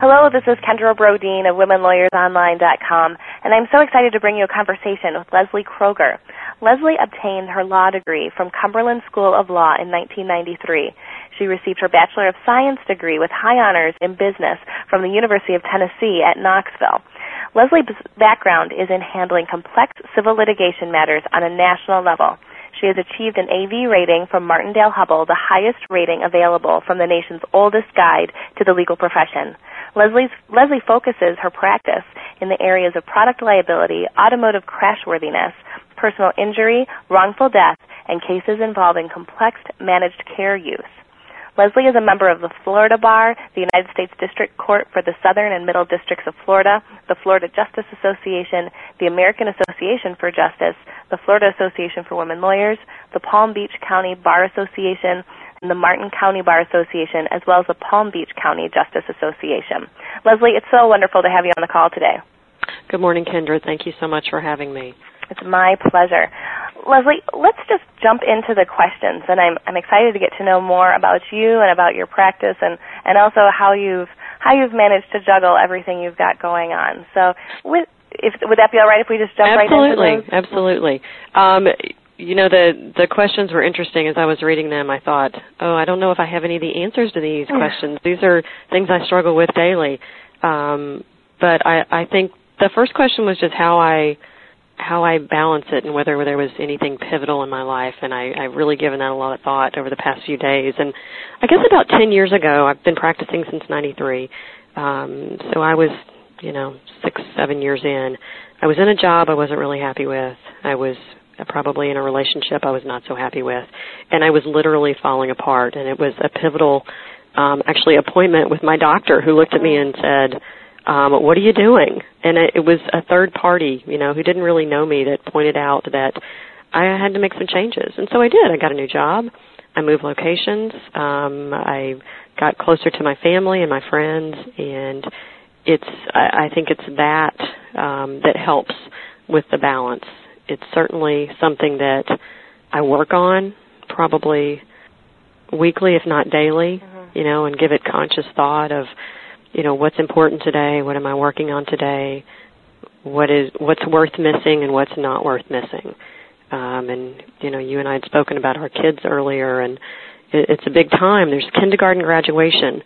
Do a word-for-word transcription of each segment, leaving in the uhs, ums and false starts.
Hello, this is Kendra Brodeen of women lawyers online dot com, and I'm so excited to bring you a conversation with Leslie Kroger. Leslie obtained her law degree from Cumberland School of Law in nineteen ninety-three. She received her Bachelor of Science degree with high honors in business from the University of Tennessee at Knoxville. Leslie's background is in handling complex civil litigation matters on a national level. She has achieved an A V rating from Martindale-Hubbell, the highest rating available from the nation's oldest guide to the legal profession. Leslie's, Leslie focuses her practice in the areas of product liability, automotive crashworthiness, personal injury, wrongful death, and cases involving complex managed care use. Leslie is a member of the Florida Bar, the United States District Court for the Southern and Middle Districts of Florida, the Florida Justice Association, the American Association for Justice, the Florida Association for Women Lawyers, the Palm Beach County Bar Association, and the Martin County Bar Association, as well as the Palm Beach County Justice Association. Leslie, it's so wonderful to have you on the call today. Good morning, Kendra. Thank you so much for having me. It's my pleasure. Leslie, let's just jump into the questions, and I'm I'm excited to get to know more about you and about your practice, and, and also how you've how you've managed to juggle everything you've got going on. So, with, if, would that be all right if we just jump absolutely, right into those? Absolutely, absolutely. Um, you know, the the questions were interesting. As I was reading them, I thought, oh, I don't know if I have any of the answers to these questions. These are things I struggle with daily. Um, but I, I think the first question was just how I how I balance it and whether there was anything pivotal in my life, and I, I've really given that a lot of thought over the past few days. And I guess about ten years ago, I've been practicing since ninety-three, um, so I was, you know, six, seven years in. I was in a job I wasn't really happy with. I was probably in a relationship I was not so happy with, and I was literally falling apart, and it was a pivotal, um, actually, appointment with my doctor who looked at me and said, Um, what are you doing? And it, it was a third party, you know, who didn't really know me that pointed out that I had to make some changes. And so I did. I got a new job. I moved locations. Um, I got closer to my family and my friends. And it's, I, I think it's that um, that helps with the balance. It's certainly something that I work on probably weekly, if not daily, mm-hmm. you know, and give it conscious thought of, you know, what's important today, what am I working on today, what is what's worth missing and what's not worth missing. Um, and, you know, you and I had spoken about our kids earlier, and it, it's a big time. There's kindergarten graduation,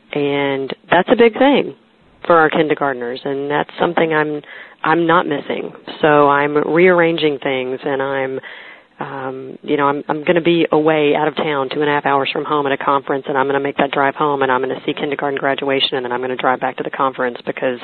and that's a big thing for our kindergartners, and that's something I'm I'm not missing. So I'm rearranging things, and I'm Um, you know, I'm, I'm going to be away out of town two and a half hours from home at a conference, and I'm going to make that drive home, and I'm going to see kindergarten graduation, and then I'm going to drive back to the conference because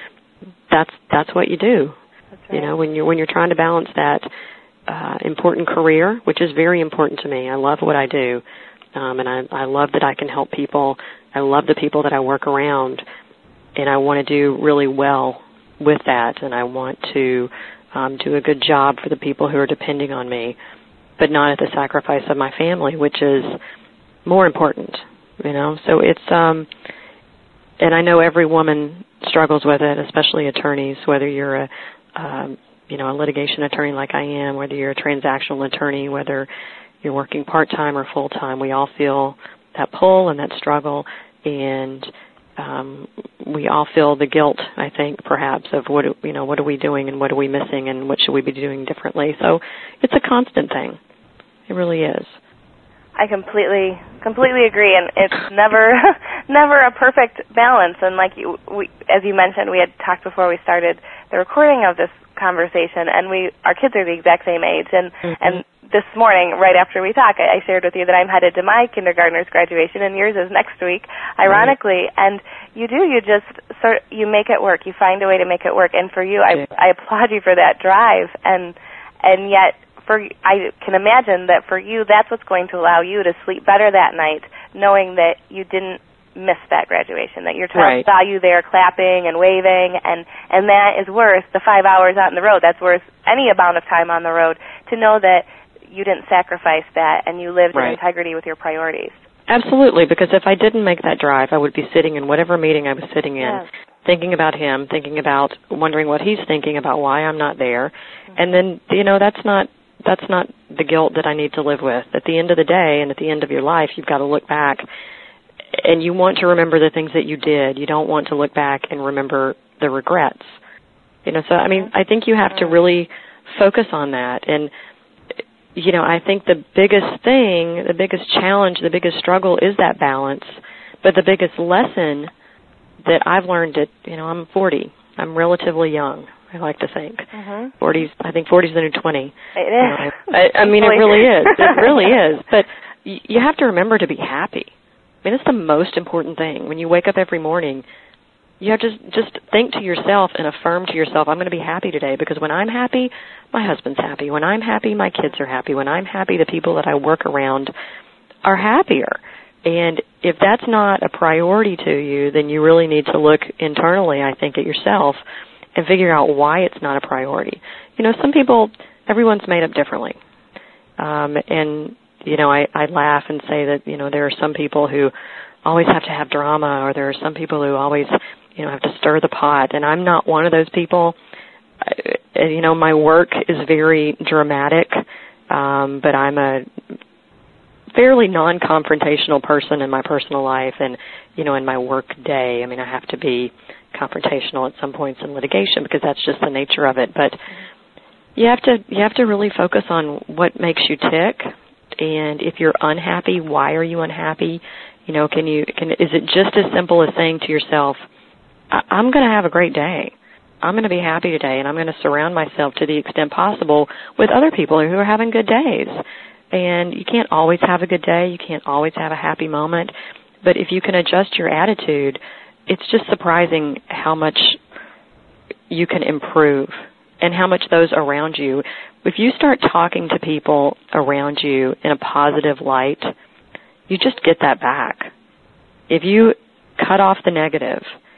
that's that's what you do. That's right. You know, when you're when you're trying to balance that uh, important career, which is very important to me. I love what I do, um, and I, I love that I can help people. I love the people that I work around, and I want to do really well with that, and I want to Um, do a good job for the people who are depending on me, but not at the sacrifice of my family, which is more important, you know. So it's, um, and I know every woman struggles with it, especially attorneys, whether you're a, um, you know, a litigation attorney like I am, whether you're a transactional attorney, whether you're working part-time or full-time, we all feel that pull and that struggle, and Um, we all feel the guilt, I think, perhaps, of what, you know, what are we doing and what are we missing and what should we be doing differently. So it's a constant thing. It really is. I completely, completely agree, and it's never, never a perfect balance. And like you, we, as you mentioned, we had talked before we started the recording of this conversation, and we, our kids are the exact same age, and mm-hmm. and this morning, right after we talked, I, I shared with you that I'm headed to my kindergartner's graduation, and yours is next week, ironically. Right. And you do, you just sort, you make it work. You find a way to make it work. And for you, I, I applaud you for that drive. And and yet, for I can imagine that for you, that's what's going to allow you to sleep better that night, knowing that you didn't miss that graduation, that your child right. saw you there clapping and waving, and and that is worth the five hours out on the road. That's worth any amount of time on the road to know that you didn't sacrifice that and you lived right. in integrity with your priorities. Absolutely, because if I didn't make that drive, I would be sitting in whatever meeting I was sitting in, yes. thinking about him, thinking about wondering what he's thinking about why I'm not there. Mm-hmm. And then, you know, that's not that's not the guilt that I need to live with. At the end of the day and at the end of your life, you've got to look back and you want to remember the things that you did. You don't want to look back and remember the regrets. You know, so, I mean, I think you have to really focus on that. And, you know, I think the biggest thing, the biggest challenge, the biggest struggle is that balance. But the biggest lesson that I've learned at, you know, I'm forty. I'm relatively young, I like to think. Mm-hmm. forties, I think forty is the new twenty. It is. You know, I, I mean, it really is. It really is. But y- you have to remember to be happy. I mean, it's the most important thing. When you wake up every morning, you have to just think to yourself and affirm to yourself, I'm going to be happy today, because when I'm happy, my husband's happy. When I'm happy, my kids are happy. When I'm happy, the people that I work around are happier. And if that's not a priority to you, then you really need to look internally, I think, at yourself and figure out why it's not a priority. You know, some people, everyone's made up differently. Um, and, you know, I, I laugh and say that, you know, there are some people who always have to have drama, or there are some people who always, you know, have to stir the pot. And I'm not one of those people. I, you know, my work is very dramatic, um, but I'm a fairly non-confrontational person in my personal life and, you know, in my work day. I mean, I have to be confrontational at some points in litigation because that's just the nature of it. But you have to you have to really focus on what makes you tick, and if you're unhappy, why are you unhappy? You know, can you can is it just as simple as saying to yourself, I- I'm going to have a great day. I'm going to be happy today, and I'm going to surround myself to the extent possible with other people who are having good days. And you can't always have a good day. You can't always have a happy moment. But if you can adjust your attitude, it's just surprising how much you can improve and how much those around you. If you start talking to people around you in a positive light, you just get that back. If you cut off the negative,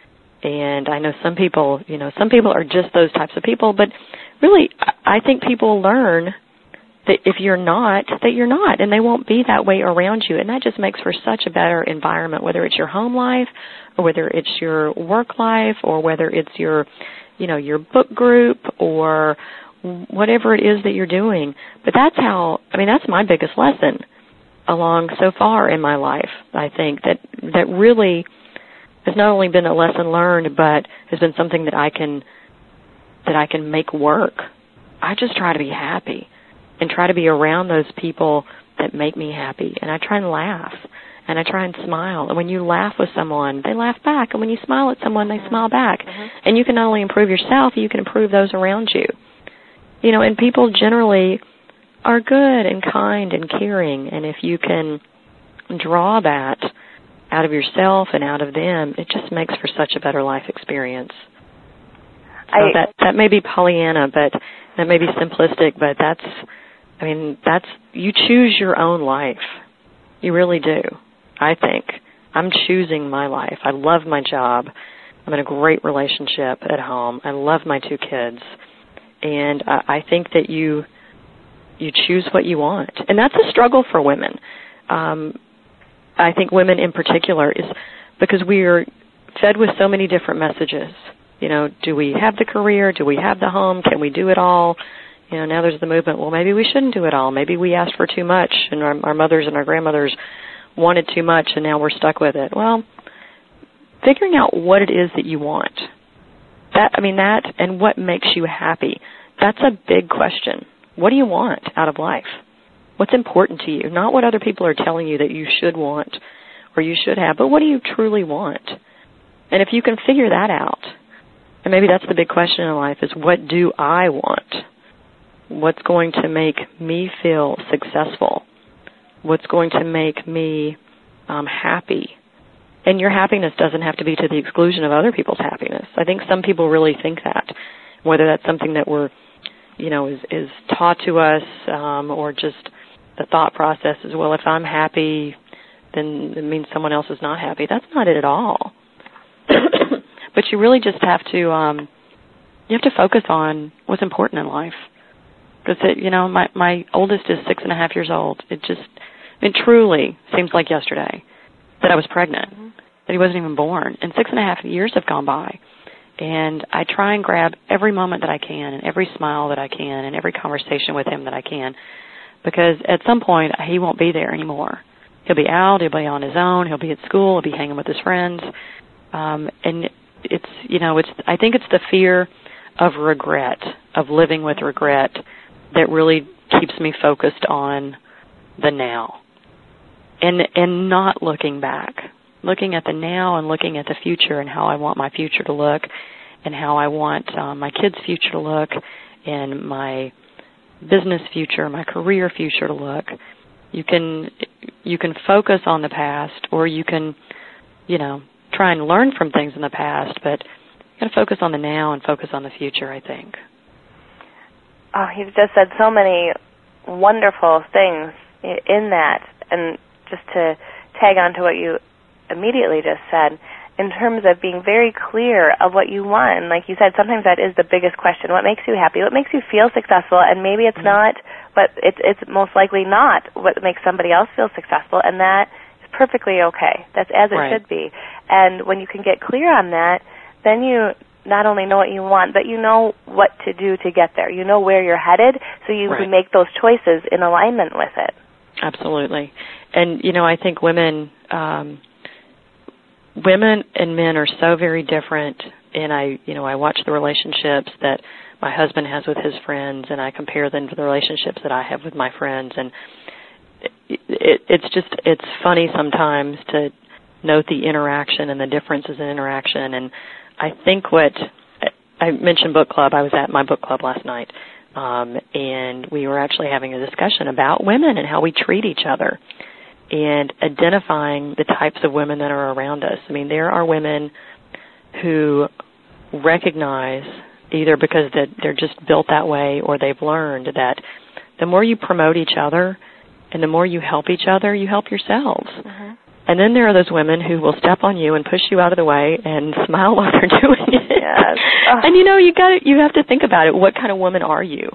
and I know some people, you know, some people are just those types of people, but really I think people learn that if you're not, that you're not, and they won't be that way around you. And that just makes for such a better environment, whether it's your home life or whether it's your work life or whether it's your, you know, your book group or whatever it is that you're doing. But that's how, I mean, that's my biggest lesson along so far in my life, I think, that that really has not only been a lesson learned, but has been something that I can, that I can make work. I just try to be happy and try to be around those people that make me happy. And I try and laugh, and I try and smile. And when you laugh with someone, they laugh back. And when you smile at someone, they smile back. Mm-hmm. And you can not only improve yourself, you can improve those around you. You know, and people generally are good and kind and caring. And if you can draw that out of yourself and out of them, it just makes for such a better life experience. So I, that, that may be Pollyanna, but that may be simplistic, but that's, I mean, that's, you choose your own life. You really do, I think. I'm choosing my life. I love my job. I'm in a great relationship at home. I love my two kids. And uh, I think that you you choose what you want. And that's a struggle for women. Um, I think women in particular is because we are fed with so many different messages. You know, do we have the career? Do we have the home? Can we do it all? You know, now there's the movement, well, maybe we shouldn't do it all. Maybe we asked for too much, and our, our mothers and our grandmothers wanted too much, and now we're stuck with it. Well, figuring out what it is that you want, that I mean, that and what makes you happy, that's a big question. What do you want out of life? What's important to you? Not what other people are telling you that you should want or you should have, but what do you truly want? And if you can figure that out, and maybe that's the big question in life, is what do I want? What's going to make me feel successful? What's going to make me um, happy? And your happiness doesn't have to be to the exclusion of other people's happiness. I think some people really think that, whether that's something that we're, you know, is, is taught to us um, or just the thought process is, well, if I'm happy, then it means someone else is not happy. That's not it at all. But you really just have to, um, you have to focus on what's important in life. Because, you know, my, my oldest is six and a half years old. It just, it truly seems like yesterday that I was pregnant, mm-hmm. that he wasn't even born. And six and a half years have gone by. And I try and grab every moment that I can and every smile that I can and every conversation with him that I can. Because at some point, he won't be there anymore. he'll be out, he'll be on his own, he'll be at school, he'll be hanging with his friends. Um, and it's, you know, it's, I think it's the fear of regret, of living with regret, that really keeps me focused on the now and and not looking back, looking at the now and looking at the future and how I want my future to look and how I want um, my kids' future to look and my business future, my career future to look. You can you can focus on the past, or you can, you know, try and learn from things in the past, but you got to focus on the now and focus on the future, I think. Oh, you've just said so many wonderful things in that. And just to tag on to what you immediately just said, in terms of being very clear of what you want, and like you said, sometimes that is the biggest question. What makes you happy? What makes you feel successful? And maybe it's mm-hmm. not, but it's, it's most likely not what makes somebody else feel successful, and that is perfectly okay. That's as it right. should be. And when you can get clear on that, then you not only know what you want, but you know what to do to get there. You know where you're headed, so you right. can make those choices in alignment with it. Absolutely. And, you know, I think women, um, women and men are so very different, and I, you know, I watch the relationships that my husband has with his friends, and I compare them to the relationships that I have with my friends, and it, it, it's just, it's funny sometimes to note the interaction and the differences in interaction. And I think what, I mentioned book club, I was at my book club last night, um, and we were actually having a discussion about women and how we treat each other and identifying the types of women that are around us. I mean, there are women who recognize, either because that they're just built that way or they've learned, that the more you promote each other and the more you help each other, you help yourselves. Mm-hmm. And then there are those women who will step on you and push you out of the way and smile while they're doing it. Yes. Oh. And you know, you got you have to think about it. What kind of woman are you?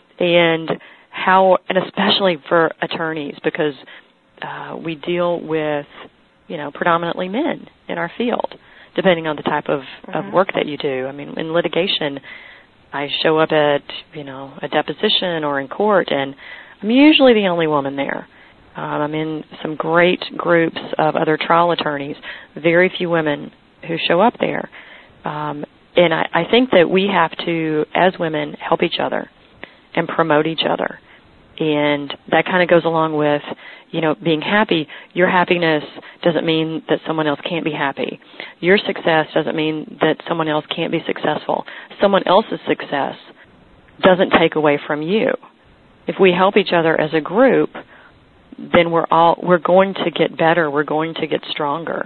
And how, and especially for attorneys, because uh, we deal with, you know, predominantly men in our field, depending on the type of, mm-hmm. of work that you do. I mean, in litigation, I show up at, you know, a deposition or in court, and I'm usually the only woman there. Um, I'm in some great groups of other trial attorneys, very few women who show up there. Um, and I, I think that we have to, as women, help each other and promote each other. And that kind of goes along with, you know, being happy. Your happiness doesn't mean that someone else can't be happy. Your success doesn't mean that someone else can't be successful. Someone else's success doesn't take away from you. If we help each other as a group, then we're all we're going to get better. We're going to get stronger.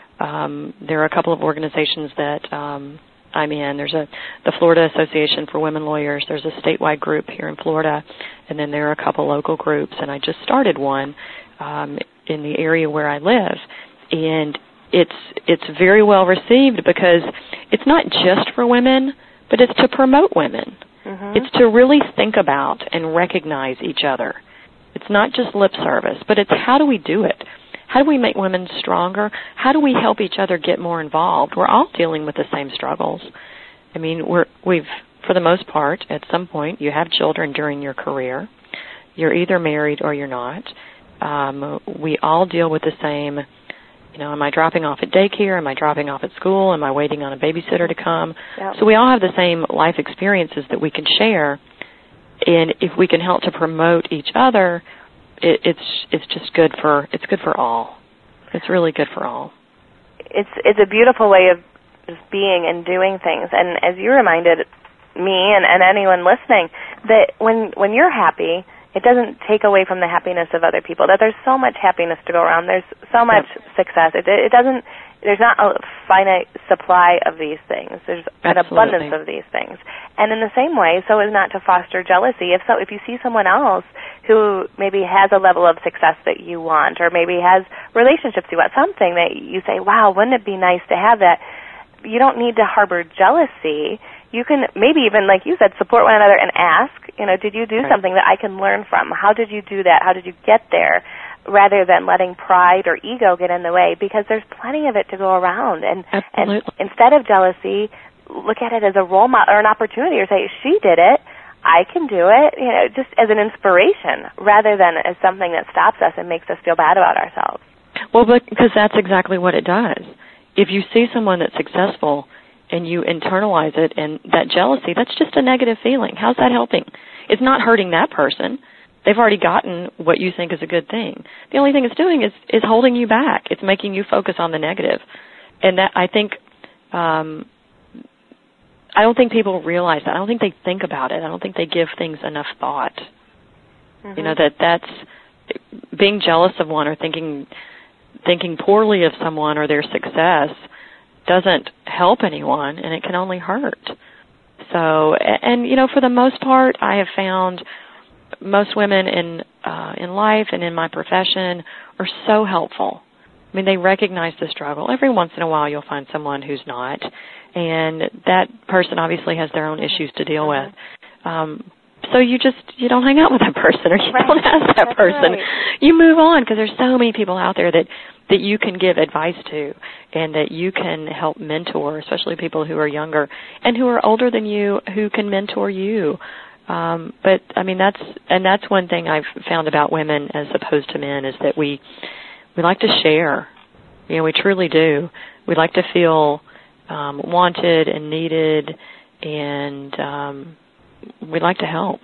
Um, there are a couple of organizations that um, I'm in. There's a the Florida Association for Women Lawyers. There's a statewide group here in Florida, and then there are a couple local groups. And I just started one um, in the area where I live, and it's it's very well received because it's not just for women, but it's to promote women. Mm-hmm. It's to really think about and recognize each other. It's not just lip service, but it's how do we do it? How do we make women stronger? How do we help each other get more involved? We're all dealing with the same struggles. I mean, we're, we've, for the most part, at some point, you have children during your career. You're either married or you're not. Um, we all deal with the same, you know, am I dropping off at daycare? Am I dropping off at school? Am I waiting on a babysitter to come? Yep. So we all have the same life experiences that we can share. And if we can help to promote each other, it, it's it's just good for it's good for all. It's really good for all. It's it's a beautiful way of just being and doing things. And as you reminded me and, and anyone listening, that when when you're happy, it doesn't take away from the happiness of other people. That there's so much happiness to go around. There's so much yep. success. It, it doesn't. There's not a finite supply of these things. There's an Absolutely. abundance of these things. And in the same way, so as not to foster jealousy. If so, if you see someone else who maybe has a level of success that you want, or maybe has relationships you want, something that you say, wow, wouldn't it be nice to have that? You don't need to harbor jealousy. You can maybe even, like you said, support one another and ask, you know, did you do right. something that I can learn from? How did you do that? How did you get there? Rather than letting pride or ego get in the way, because there's plenty of it to go around. And, and instead of jealousy, look at it as a role model or an opportunity, or say, she did it, I can do it, you know, just as an inspiration rather than as something that stops us and makes us feel bad about ourselves. Well, because that's exactly what it does. If you see someone that's successful and you internalize it, and that jealousy, that's just a negative feeling. How's that helping? It's not hurting that person. They've already gotten what you think is a good thing. The only thing it's doing is, is holding you back. It's making you focus on the negative. And that, I think, um, I don't think people realize that. I don't think they think about it. I don't think they give things enough thought. Mm-hmm. You know, that that's being jealous of one or thinking thinking poorly of someone or their success doesn't help anyone, and it can only hurt. So, and, you know, for the most part, I have found most women in uh, in life and in my profession are so helpful. I mean, they recognize the struggle. Every once in a while you'll find someone who's not, and that person obviously has their own issues to deal with. Um, so you just, you don't hang out with that person, or you right. don't ask that That's person. Right. You move on, because there's so many people out there that, that you can give advice to and that you can help mentor, especially people who are younger and who are older than you who can mentor you. Um, but, I mean, that's, and that's one thing I've found about women as opposed to men is that we, we like to share. You know, we truly do. We like to feel um, wanted and needed, and um, we like to help.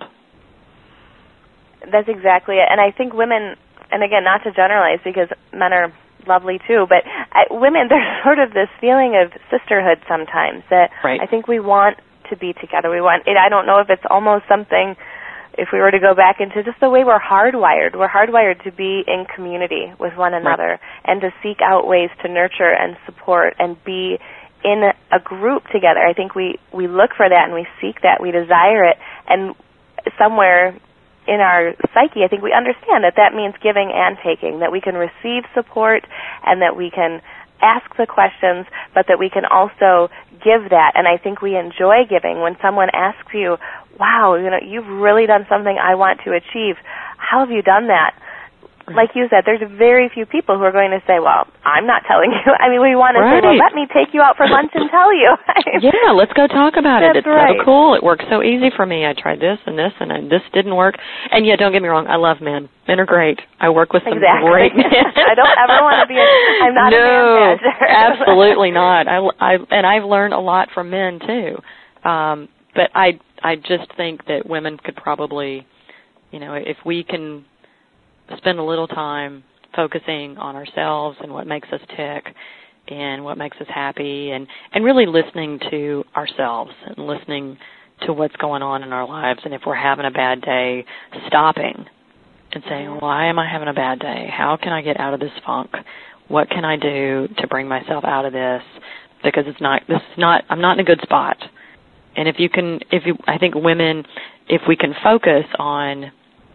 That's exactly it. And I think women, and again, not to generalize because men are lovely too, but I, women, there's sort of this feeling of sisterhood sometimes that right. I think we want to be together. We want it. I don't know if it's almost something, if we were to go back into just the way we're hardwired. We're hardwired to be in community with one another right. and to seek out ways to nurture and support and be in a group together. I think we, we look for that and we seek that. We desire it. And somewhere in our psyche, I think we understand that that means giving and taking, that we can receive support and that we can ask the questions, but that we can also give that. And I think we enjoy giving when someone asks you, wow, you know, you've really done something I want to achieve. How have you done that? Like you said, there's very few people who are going to say, well, I'm not telling you. I mean, we want to right. say, well, let me take you out for lunch and tell you. Yeah, let's go talk about That's it. It's right. so cool. It works so easy for me. I tried this and this, and I, this didn't work. And yeah, don't get me wrong, I love men. Men are great. I work with some exactly. great men. I don't ever want to be a, I'm not no, a man manager. Absolutely not. I, I, and I've learned a lot from men, too. Um, but I, I just think that women could probably, you know, if we can spend a little time focusing on ourselves and what makes us tick and what makes us happy, and, and really listening to ourselves and listening to what's going on in our lives. And if we're having a bad day, stopping and saying, why am I having a bad day? How can I get out of this funk? What can I do to bring myself out of this? Because it's not, this is not, I'm not in a good spot. And if you can, if you, I think women, if we can focus on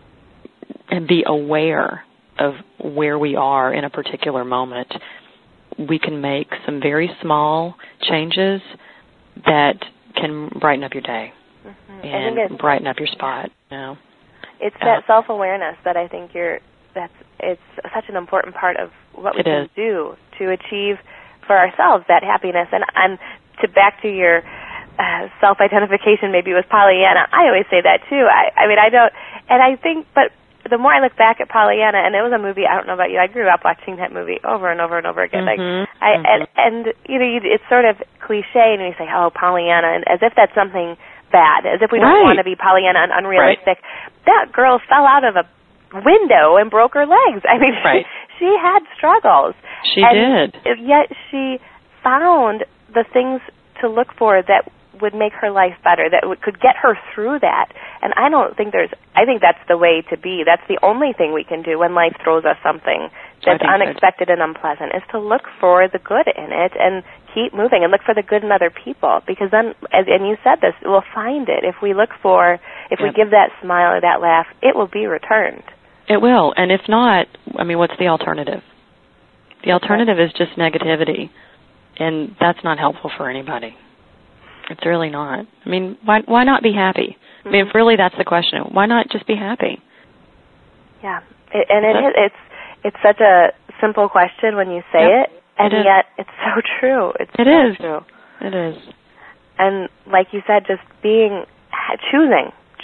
and be aware of where we are in a particular moment, we can make some very small changes that can brighten up your day mm-hmm. and brighten up your spot. You know? It's that uh, self-awareness that I think you're. That's it's such an important part of what we can is. do to achieve for ourselves that happiness. And and to back to your uh, self-identification, maybe with Pollyanna. I always say that too. I I mean I don't, and I think, but. The more I look back at Pollyanna, and it was a movie, I don't know about you, I grew up watching that movie over and over and over again. Mm-hmm, like, I, mm-hmm. and, and, you know, you, it's sort of cliche, and you say, oh, Pollyanna, and as if that's something bad, as if we don't right. want to be Pollyanna and unrealistic. Right. That girl fell out of a window and broke her legs. I mean, right. she, she had struggles. She and did. Yet she found the things to look for that would make her life better, that would, could get her through that. And I don't think there's, I think that's the way to be. That's the only thing we can do when life throws us something that's unexpected so. and unpleasant, is to look for the good in it and keep moving and look for the good in other people. Because then, as, and you said this, we'll find it. If we look for, if yep. we give that smile or that laugh, it will be returned. It will. And if not, I mean, what's the alternative? The alternative is just negativity. And that's not helpful for anybody. It's really not. I mean, why why not be happy? Mm-hmm. I mean, if really that's the question, why not just be happy? Yeah, it, and it is, it's it's such a simple question when you say yep, it, and it yet it's so true. It's it so is. true. It is. And like you said, just being choosing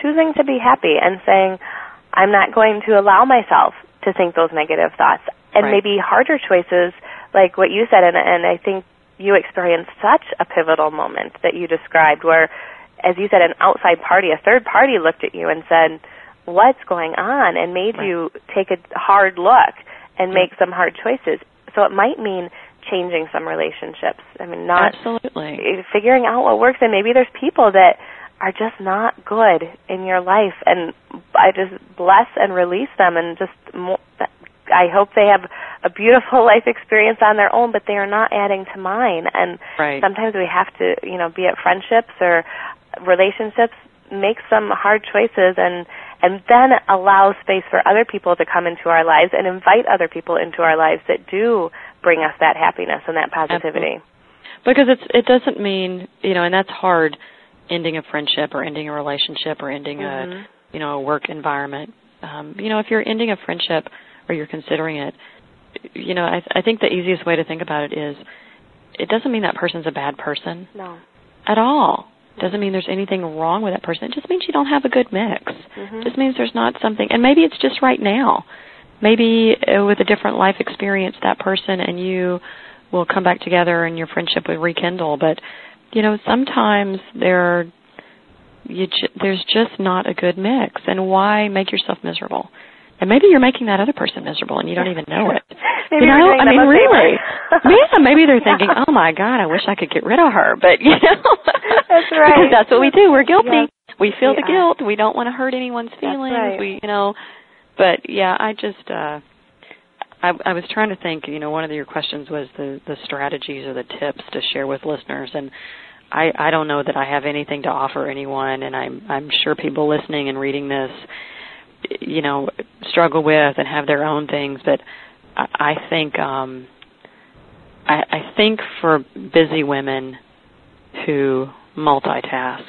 choosing to be happy and saying, I'm not going to allow myself to think those negative thoughts. And right. maybe harder choices, like what you said, and, and I think you experienced such a pivotal moment that you described where, as you said, an outside party, a third party looked at you and said, what's going on, and made right. you take a hard look and make some hard choices. So it might mean changing some relationships. I mean, not Absolutely. figuring out what works, and maybe there's people that are just not good in your life, and I just bless and release them, and just more, I hope they have a beautiful life experience on their own, but they are not adding to mine. And right. sometimes we have to, you know, be it friendships or relationships, make some hard choices and and then allow space for other people to come into our lives and invite other people into our lives that do bring us that happiness and that positivity. Absolutely. Because it's it doesn't mean, you know, and that's hard, ending a friendship or ending a relationship or ending mm-hmm. a, you know, a work environment. Um, you know, if you're ending a friendship or you're considering it, you know, I, I think the easiest way to think about it is it doesn't mean that person's a bad person. No. At all. Doesn't mean there's anything wrong with that person. It just means you don't have a good mix. Mm-hmm. It just means there's not something, and maybe it's just right now. Maybe uh, with a different life experience, that person and you will come back together and your friendship will rekindle. But, you know, sometimes there, you ju- there's just not a good mix. And why make yourself miserable? And maybe you're making that other person miserable and you don't even know it. Maybe you know, we're doing I mean, really. yeah, maybe they're thinking, yeah. oh, my God, I wish I could get rid of her. But, you know, that's right. because that's what we do. We're guilty. Yes. We feel we the are. guilt. We don't want to hurt anyone's feelings. That's right. We, you know, but, yeah, I just, uh, I, I was trying to think, you know, one of your questions was the, the strategies or the tips to share with listeners. And I, I don't know that I have anything to offer anyone, and I'm, I'm sure people listening and reading this, you know, struggle with and have their own things, but I, I think um, I, I think for busy women who multitask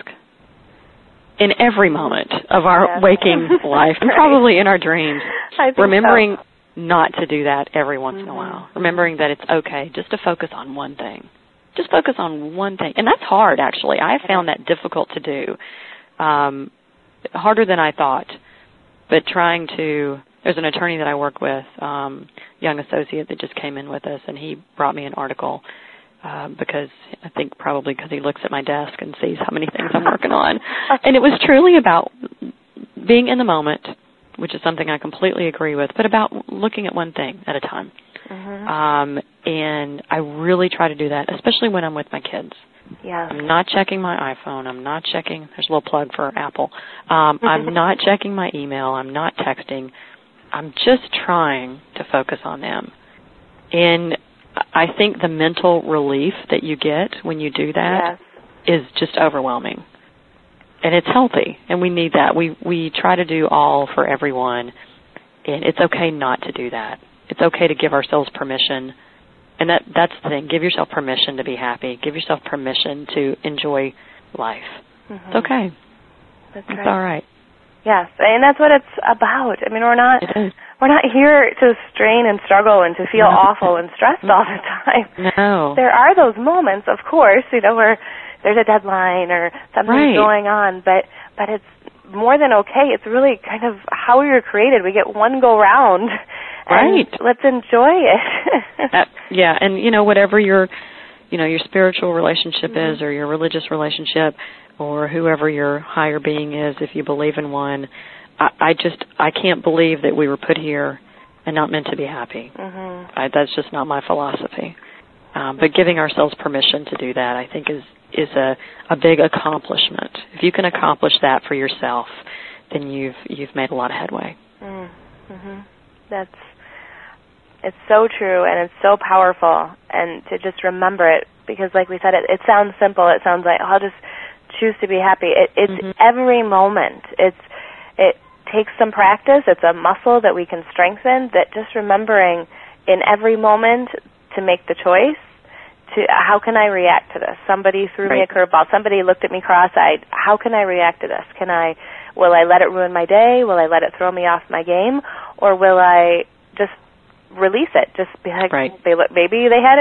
in every moment of our yes. waking life, and right. probably in our dreams, remembering so. not to do that every once mm-hmm. in a while, remembering that it's okay just to focus on one thing. Just focus on one thing. And that's hard, actually. I have found that difficult to do, um, harder than I thought. But trying to, there's an attorney that I work with, um, young associate that just came in with us, and he brought me an article uh, because I think probably because he looks at my desk and sees how many things I'm working on. And it was truly about being in the moment, which is something I completely agree with, but about looking at one thing at a time. Mm-hmm. Um, and I really try to do that, especially when I'm with my kids. Yes. I'm not checking my iPhone. I'm not checking, there's a little plug for Apple. Um, I'm not checking my email. I'm not texting. I'm just trying to focus on them. And I think the mental relief that you get when you do that yes. is just overwhelming. And it's healthy, and we need that. We we try to do all for everyone, and it's okay not to do that. It's okay to give ourselves permission. And that that's the thing. Give yourself permission to be happy. Give yourself permission to enjoy life. Mm-hmm. It's okay. That's it's right. all right. Yes, and that's what it's about. I mean, we're not it is. we're not here to strain and struggle and to feel no. awful and stressed all the time. No. There are those moments, of course, you know, where there's a deadline or something's right. going on, but but it's more than okay. It's really kind of how we were created. We get one go round. Right. And let's enjoy it. uh, yeah, and you know, whatever your, you know, your spiritual relationship mm-hmm. is, or your religious relationship, or whoever your higher being is, if you believe in one, I, I just I can't believe that we were put here and not meant to be happy. Mm-hmm. I, that's just not my philosophy. Um, but giving ourselves permission to do that, I think, is is a, a big accomplishment. If you can accomplish that for yourself, then you've you've made a lot of headway. Mm-hmm. That's it's so true, and it's so powerful, and to just remember it, because like we said, it, it sounds simple. It sounds like, oh, I'll just choose to be happy. It, it's mm-hmm. every moment. It's It takes some practice. It's a muscle that we can strengthen, that just remembering in every moment to make the choice, to how can I react to this? Somebody threw right. me a curveball. Somebody looked at me cross-eyed. How can I react to this? Can I, will I let it ruin my day? Will I let it throw me off my game? Or will I just release it? Just be like, right. they look, maybe they had a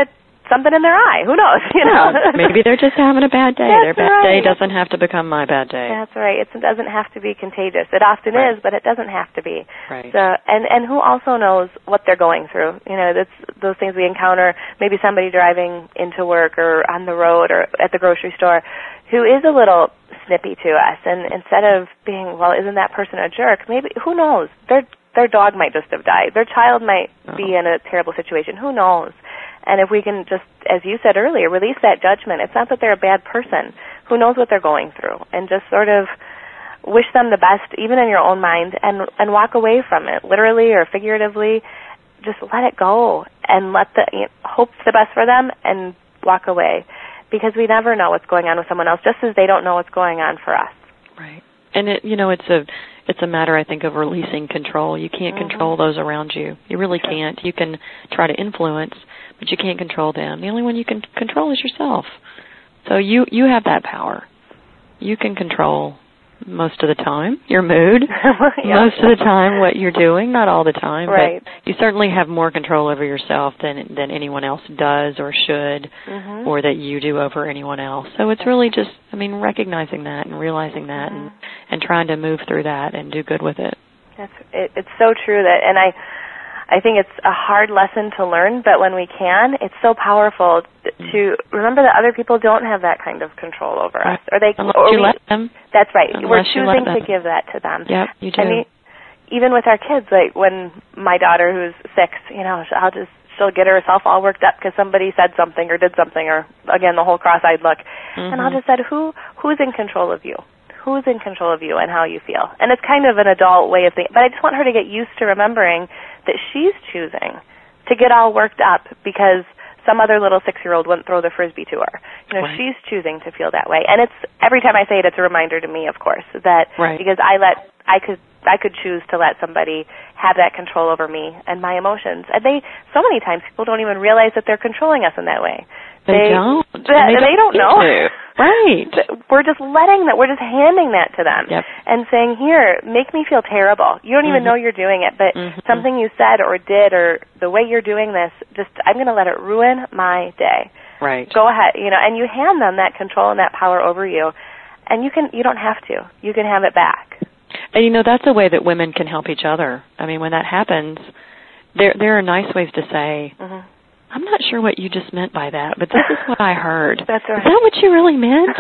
something in their eye. Who knows? You know, yeah, maybe they're just having a bad day. That's Their bad right. day doesn't have to become my bad day. That's right. It's, it doesn't have to be contagious. It often right. is, but it doesn't have to be. Right. So, and and who also knows what they're going through? You know, that's those things we encounter. Maybe somebody driving into work or on the road or at the grocery store who is a little snippy to us, and instead of being, well, isn't that person a jerk? Maybe, who knows? Their their dog might just have died. Their child might oh. be in a terrible situation. Who knows? And if we can just, as you said earlier, release that judgment. It's not that they're a bad person. Who knows what they're going through? And just sort of wish them the best, even in your own mind, and and walk away from it, literally or figuratively. Just let it go and let the you know, hope the best for them and walk away, because we never know what's going on with someone else, just as they don't know what's going on for us. Right. And it, you know, it's a it's a matter, I think, of releasing control. You can't mm-hmm. control those around you. You really sure. can't. You can try to influence, but you can't control them. The only one you can control is yourself. So you you have that power. You can control most of the time your mood, yeah. most of the time what you're doing, not all the time, right. but you certainly have more control over yourself than than anyone else does or should, mm-hmm. or that you do over anyone else. So it's really just, I mean, recognizing that and realizing that mm-hmm. and, and trying to move through that and do good with it. That's it, it's so true that, and I I think it's a hard lesson to learn, but when we can, it's so powerful to remember that other people don't have that kind of control over right. us, or they Unless or you we, let them. That's right. Unless We're choosing to give that to them. Yep, you do. I mean, even with our kids, like when my daughter, who's six, you know, I'll just she'll get herself all worked up because somebody said something or did something, or again the whole cross-eyed look, mm-hmm. and I'll just say, who who's in control of you? Who's in control of you and how you feel? And it's kind of an adult way of thinking, but I just want her to get used to remembering that she's choosing to get all worked up because some other little six-year-old wouldn't throw the Frisbee to her. You know, right. she's choosing to feel that way. And it's every time I say it, it's a reminder to me, of course, that right. because I let, I could, I could choose to let somebody have that control over me and my emotions. And they, so many times people don't even realize that they're controlling us in that way. They, they don't. They, they, they don't know. To. Right. We're just letting that, we're just handing that to them yep. and saying, here, make me feel terrible. You don't even mm-hmm. know you're doing it, but mm-hmm. something you said or did or the way you're doing this, just, I'm going to let it ruin my day. Right. Go ahead, you know, and you hand them that control and that power over you, and you can, you don't have to. You can have it back. And, you know, that's a way that women can help each other. I mean, when that happens, there there are nice ways to say, mm-hmm. I'm not sure what you just meant by that, but this is what I heard. That's right. Is that what you really meant?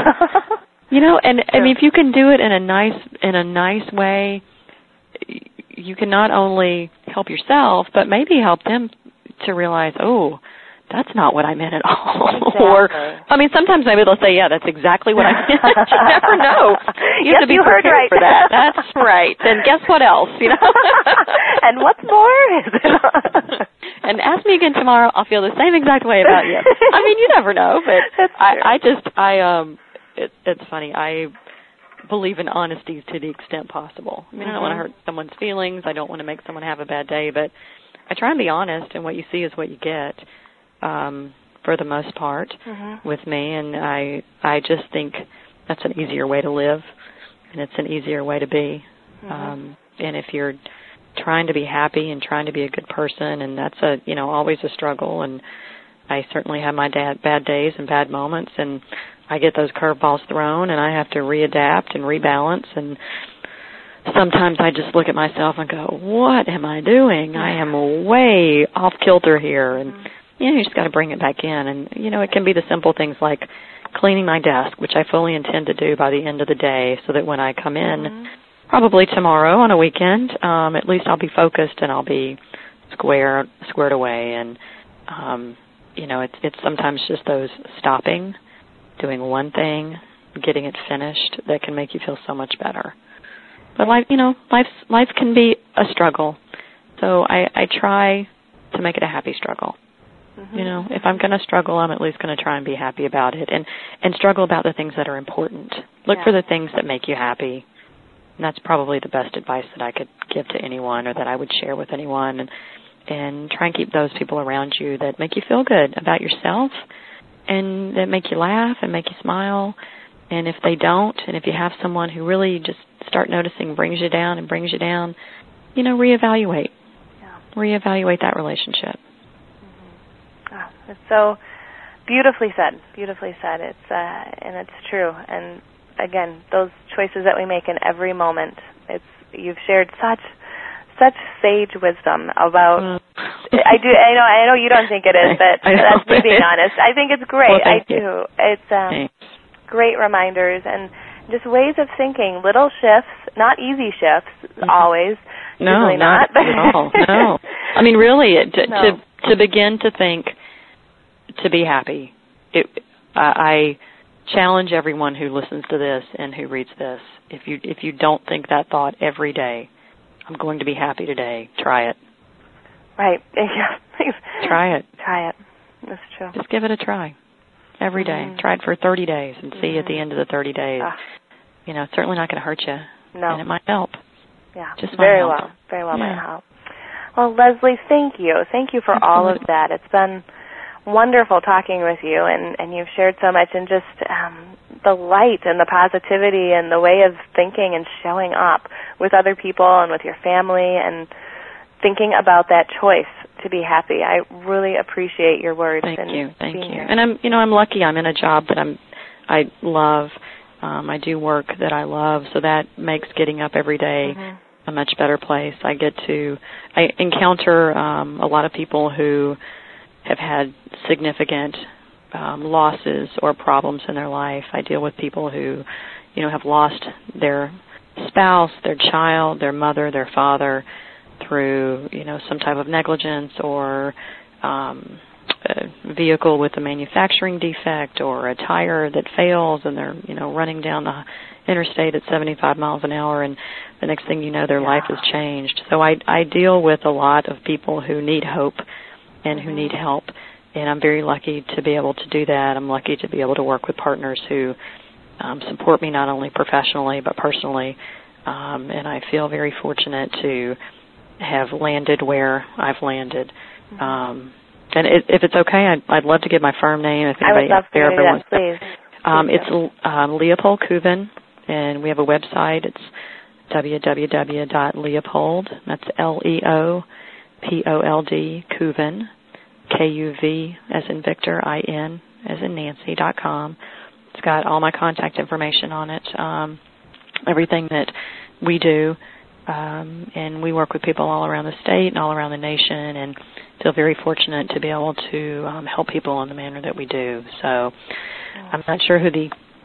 You know, and True. I mean, if you can do it in a nice in a nice way, you can not only help yourself, but maybe help them to realize, oh, that's not what I meant at all. Exactly. Or, I mean, sometimes maybe they'll say, yeah, that's exactly what I meant. You never know. You yes, have to be you heard prepared right. for that. That's right. And guess what else? You know. And what's more is and ask me again tomorrow. I'll feel the same exact way about you. I mean, you never know, but I, I just, I, um, it, it's funny. I believe in honesty to the extent possible. I mean, mm-hmm. I don't want to hurt someone's feelings. I don't want to make someone have a bad day, but I try and be honest, and what you see is what you get. Um, for the most part, mm-hmm. with me, and I, I just think that's an easier way to live, and it's an easier way to be. Mm-hmm. Um, and if you're trying to be happy and trying to be a good person, and that's a, you know, always a struggle. And I certainly have my dad, bad days and bad moments, and I get those curveballs thrown, and I have to readapt and rebalance. And sometimes I just look at myself and go, "What am I doing? I am way off kilter here." And mm-hmm. you know, you just got to bring it back in. And, you know, it can be the simple things like cleaning my desk, which I fully intend to do by the end of the day so that when I come in, mm-hmm. probably tomorrow on a weekend, um, at least I'll be focused and I'll be square, squared away. And, um, you know, it's, it's sometimes just those stopping, doing one thing, getting it finished that can make you feel so much better. But, life, you know, life, life can be a struggle. So I, I try to make it a happy struggle. Mm-hmm. You know, if I'm going to struggle, I'm at least going to try and be happy about it, and, and struggle about the things that are important. Look yeah. for the things that make you happy, and that's probably the best advice that I could give to anyone or that I would share with anyone, and, and try and keep those people around you that make you feel good about yourself and that make you laugh and make you smile. And if they don't, and if you have someone who really just start noticing brings you down and brings you down, you know, reevaluate. Yeah. Reevaluate that relationship. It's so Beautifully said. Beautifully said. It's uh, and it's true. And again, those choices that we make in every moment. It's you've shared such such sage wisdom about. Mm. I do. I know. I know you don't think it is, but that's me being honest. I think it's great. Well, I do. You. It's um, great reminders and just ways of thinking. Little shifts, not easy shifts mm-hmm. always. No, Usually not, not at all. No. I mean, really, to, no. to to begin to think, to be happy. It, I challenge everyone who listens to this and who reads this. If you if you don't think that thought every day, I'm going to be happy today. Try it. Right. Yeah. Try it. Try it. That's true. Just give it a try every day. Mm-hmm. Try it for thirty days and see mm-hmm. at the end of the thirty days. Ah. You know, it's certainly not going to hurt you. No. And it might help. Yeah. Just very help. well. Very well yeah. might help. Well, Leslie, thank you. Thank you for Absolutely. all of that. It's been wonderful talking with you, and, and you've shared so much, and just um, the light and the positivity and the way of thinking and showing up with other people and with your family and thinking about that choice to be happy. I really appreciate your words. Thank and you, thank you. Here. And I'm, you know, I'm lucky. I'm in a job that I'm, I love. Um, I do work that I love, so that makes getting up every day mm-hmm. a much better place. I get to, I encounter um, a lot of people who have had significant um, losses or problems in their life. I deal with people who, you know, have lost their spouse, their child, their mother, their father through, you know, some type of negligence or um, a vehicle with a manufacturing defect or a tire that fails and they're, you know, running down the interstate at seventy-five miles an hour and the next thing you know their yeah. life has changed. So I, I deal with a lot of people who need hope and who need help, and I'm very lucky to be able to do that. I'm lucky to be able to work with partners who um, support me not only professionally but personally, um, and I feel very fortunate to have landed where I've landed. Mm-hmm. Um, and it, if it's okay, I'd, I'd love to give my firm name. If I would love to there do that, please. Um, please it's um, Leopold Kuven, and we have a website. It's w w w dot leopold, that's L E O P O L D, Kuven, K U V as in Victor, I N as in Nancy, dot com. It's got all my contact information on it, um, everything that we do, um, and we work with people all around the state and all around the nation, and feel very fortunate to be able to um, help people in the manner that we do. So I'm not sure who the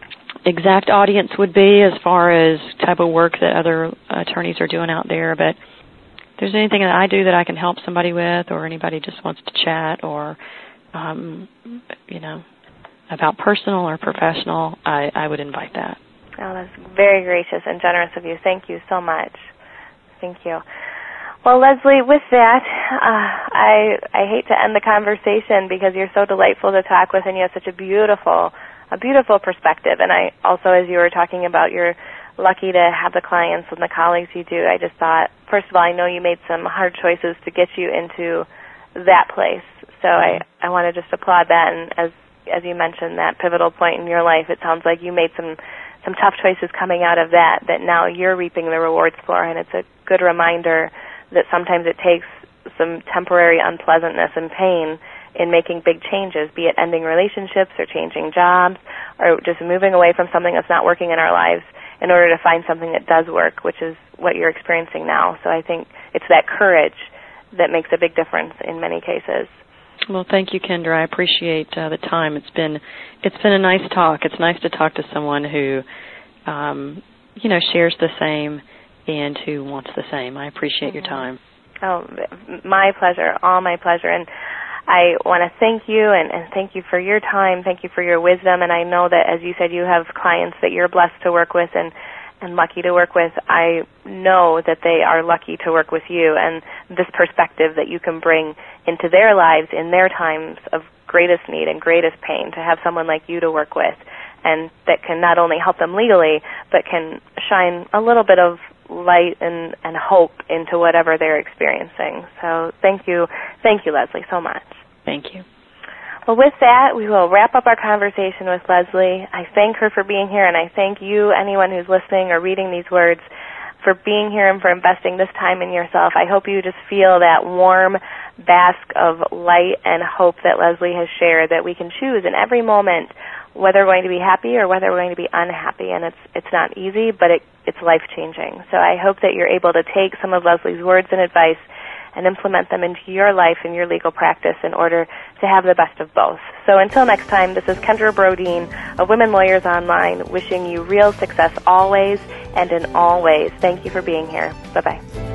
exact audience would be as far as type of work that other attorneys are doing out there, but if there's anything that I do that I can help somebody with, or anybody just wants to chat, or um, you know, about personal or professional, I, I would invite that. Oh, that's very gracious and generous of you. Thank you so much. Thank you. Well, Leslie, with that, uh, I I hate to end the conversation because you're so delightful to talk with, and you have such a beautiful, a beautiful perspective. And I also, as you were talking about, you're lucky to have the clients and the colleagues you do. I just thought, first of all, I know you made some hard choices to get you into that place. So I, I want to just applaud that. And as as you mentioned, that pivotal point in your life, it sounds like you made some, some tough choices coming out of that, that now you're reaping the rewards for. And it's a good reminder that sometimes it takes some temporary unpleasantness and pain in making big changes, be it ending relationships or changing jobs or just moving away from something that's not working in our lives in order to find something that does work, which is what you're experiencing now. So I think it's that courage that makes a big difference in many cases. Well, thank you, Kendra. I appreciate uh, the time. It's been it's been a nice talk. It's nice to talk to someone who, um, you know, shares the same and who wants the same. I appreciate mm-hmm. your time. Oh, my pleasure. All my pleasure. And I want to thank you and, and thank you for your time. Thank you for your wisdom. And I know that, as you said, you have clients that you're blessed to work with and, and lucky to work with. I know that they are lucky to work with you and this perspective that you can bring into their lives in their times of greatest need and greatest pain, to have someone like you to work with and that can not only help them legally but can shine a little bit of light and, and hope into whatever they're experiencing. So thank you. Thank you, Leslie, so much. Thank you. Well, with that, we will wrap up our conversation with Leslie. I thank her for being here, and I thank you, anyone who's listening or reading these words, for being here and for investing this time in yourself. I hope you just feel that warm bask of light and hope that Leslie has shared, that we can choose in every moment whether we're going to be happy or whether we're going to be unhappy. And it's it's not easy, but it, it's life-changing. So I hope that you're able to take some of Leslie's words and advice and implement them into your life and your legal practice in order to have the best of both. So until next time, this is Kendra Brodeen of Women Lawyers Online, wishing you real success always and in all ways. Thank you for being here. Bye-bye.